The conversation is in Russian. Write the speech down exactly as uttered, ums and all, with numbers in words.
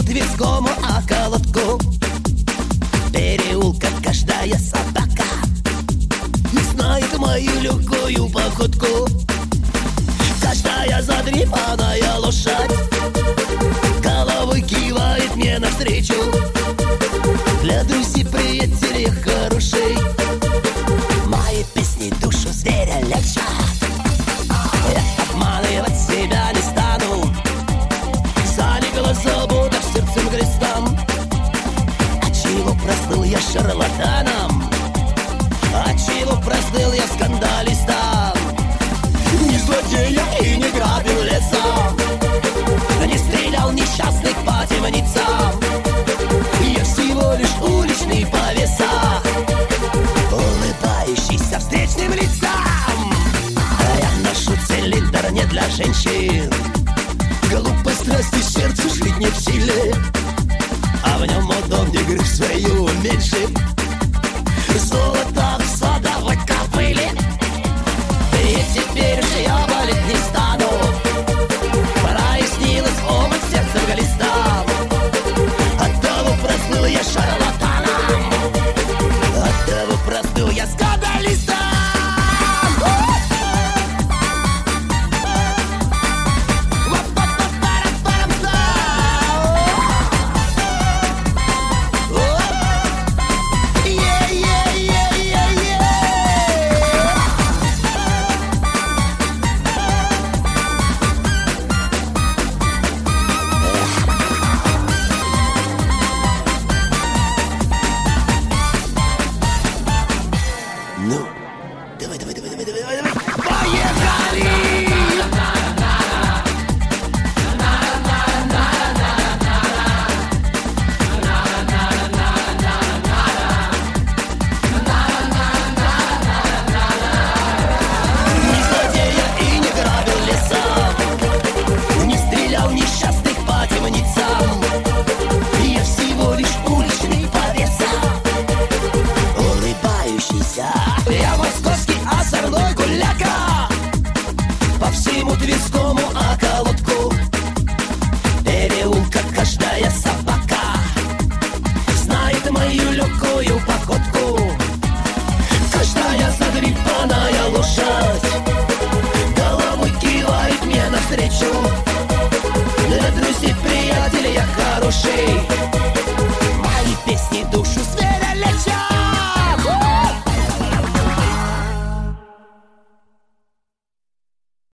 Тверскому околотку. Переулка каждая собака знает мою легкую походку. Каждая задрипанная лошадь головой кивает мне навстречу. Для друзей, приятелей хорошей мои песни душу зверя лечат. Я обманывать себя не стану, залегла забота в сердце грестом. Отчего простыл я шарлатаном, отчего простыл я скандалистом? Не злодея и не грабил леса, не стрелял несчастных по темницам. Я всего лишь уличный повеса, улыбающийся встречным лицам. Я ношу цилиндр не для женщин, глупой страсти сердцу жить не в силе, а в нем удобнее грызть свою уменьшить.